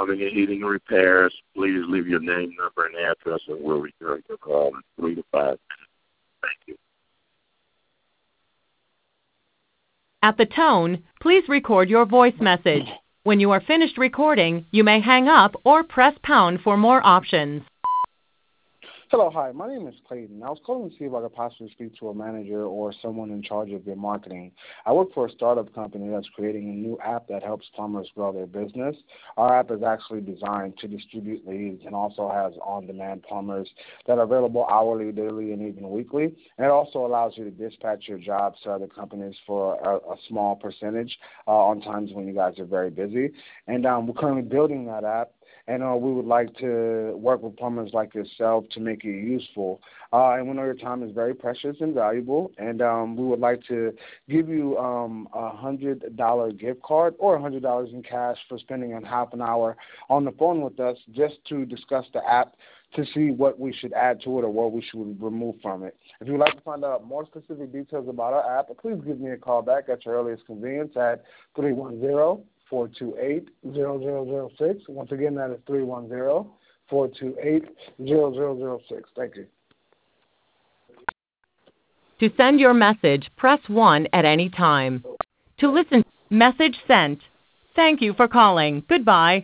plumbing and heating repairs. Please leave your name, number, and address, and we'll return your call in 3 to 5 minutes. Thank you. At the tone, please record your voice message. When you are finished recording, you may hang up or press pound for more options. Hello, hi. My name is Clayton. I was calling to see if I could possibly speak to a manager or someone in charge of your marketing. I work for a startup company that's creating a new app that helps plumbers grow their business. Our app is actually designed to distribute leads and also has on-demand plumbers that are available hourly, daily, and even weekly. And it also allows you to dispatch your jobs to other companies for a small percentage on times when you guys are very busy. And we're currently building that app. And we would like to work with plumbers like yourself to make it useful. And we know your time is very precious and valuable, and we would like to give you a $100 gift card or $100 in cash for spending a half an hour on the phone with us just to discuss the app to see what we should add to it or what we should remove from it. If you'd like to find out more specific details about our app, please give me a call back at your earliest convenience at 310-428-0006. Once again, that is 310-428-0006. Thank you. To send your message, press 1 at any time. To listen, message sent. Thank you for calling. Goodbye.